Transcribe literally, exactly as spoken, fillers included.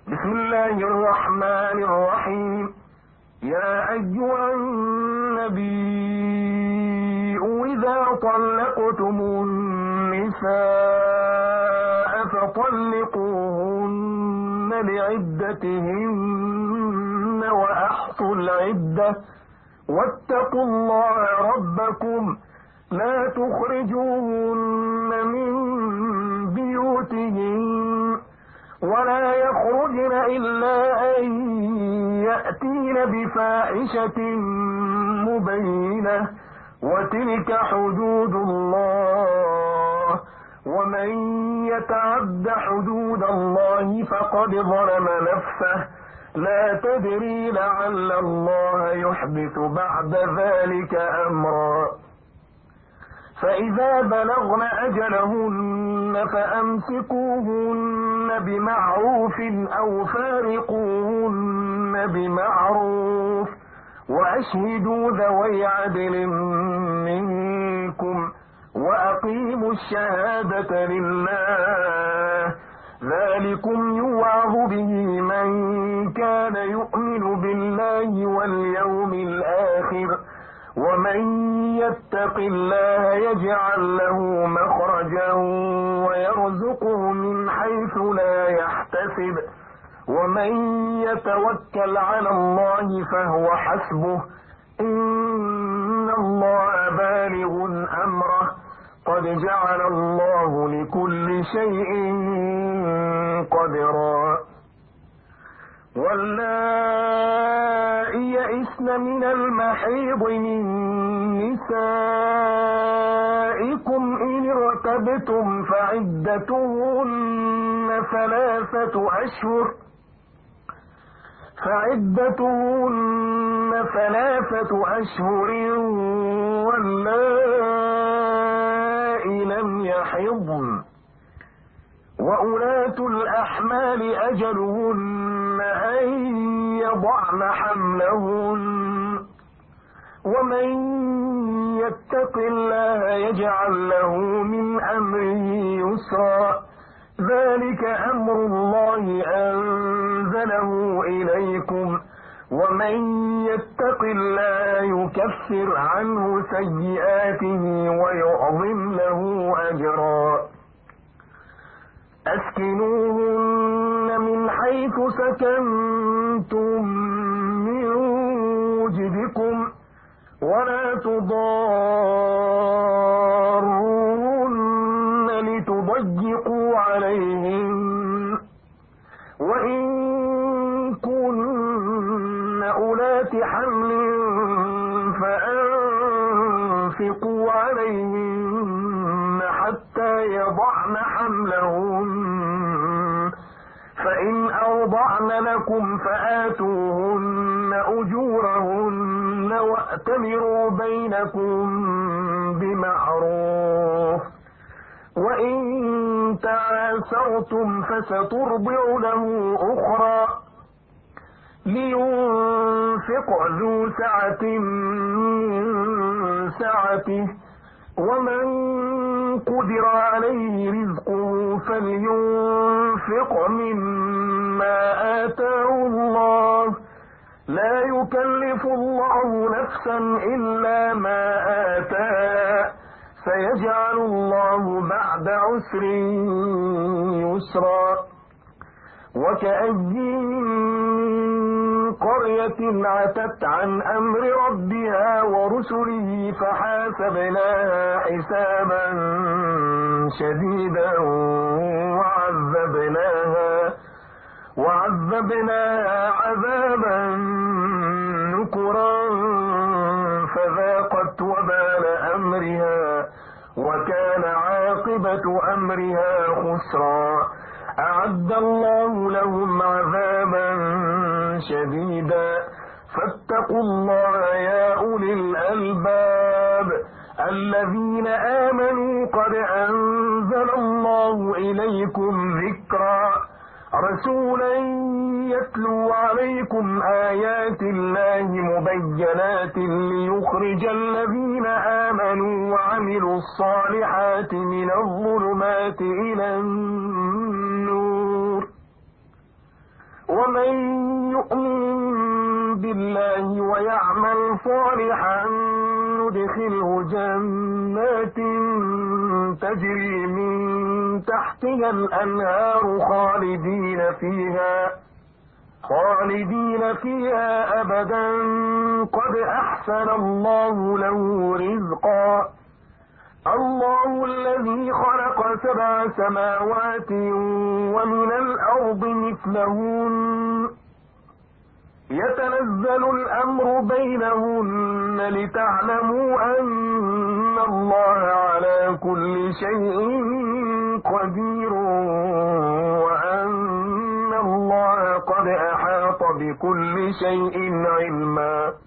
بسم الله الرحمن الرحيم. يا أيها النبي إذا طلقتم النساء فطلقوهن لعدتهن وأحصوا العدة واتقوا الله ربكم لا تخرجوهن من بيوتهن ولا يخرجن إلا أن يأتين بفاحشة مبينة وتلك حدود الله ومن يتعد حدود الله فقد ظلم نفسه لا تدري لعل الله يحدث بعد ذلك أمرا. فإذا بلغن أجلهن فأمسكوهن بمعروف أو فارقوهن بمعروف وأشهدوا ذوي عدل منكم وأقيموا الشهادة لله ذلكم يوعظ به من كان يؤمن بالله واليوم الآخر ومن يتق الله يجعل له مخرجا ويرزقه من حيث لا يحتسب ومن يتوكل على الله فهو حسبه إن الله بالغ أمره قد جعل الله لكل شيء قدرا. واللائي يئسن من المحيض من نسائكم إن ارتبتم فعدتهن ثلاثة أشهر فعدتهن ثلاثة أشهر واللائي لم يحضن وأولاة الأحمال أجلهن أن يضعن حملهن ومن يتق الله يجعل له من أمره يسرا ذلك أمر الله أنزله إليكم ومن يتق الله يكفر عنه سيئاته ويعظم له أجرا. أسكنوهن من حيث سكنتم من وجدكم ولا تضاروهن لتضيقوا عليهن وإن كن أولات حمل فأنفقوا عليهن حتى يضعن حملهن فإن أرضعن لكم فآتوهن أجورهن وأتمروا بينكم بمعروف وإن تعاسرتم فسترضع له أخرى لينفق ذو سعة من سعته ومن قدر عليه رزقه فلينفق مما آتاه الله لا يكلف الله نفسا إلا ما آتاها سيجعل الله بعد عسر يسرا. وكأي من قرية عتت عن أمر ربها ورسله فحاسبناها حسابا شديدا وعذبناها وعذبناها عذابا نكرا فذاقت وبال أمرها وكان عاقبة أمرها خسرا. أعد الله لهم عذابا شديدا فاتقوا الله يا أولي الألباب الذين آمنوا قد أنزل الله إليكم ذكرا رسولا يتلو عليكم آيات الله مبينات ليخرج الذين آمنوا وعملوا الصالحات من الظلمات إلى النور ومن يؤمن بالله ويعمل صالحا ندخله جنات تجري من تحتها الأنهار خالدين فيها خالدين فيها أبدا قد أحسن الله له رزقا. الله الذي خلق سبع سماوات ومن الأرض مثلهن يتنزل الأمر بينهن لتعلموا أن الله على كل شيء قدير وأن الله قد أحاط بكل شيء علما.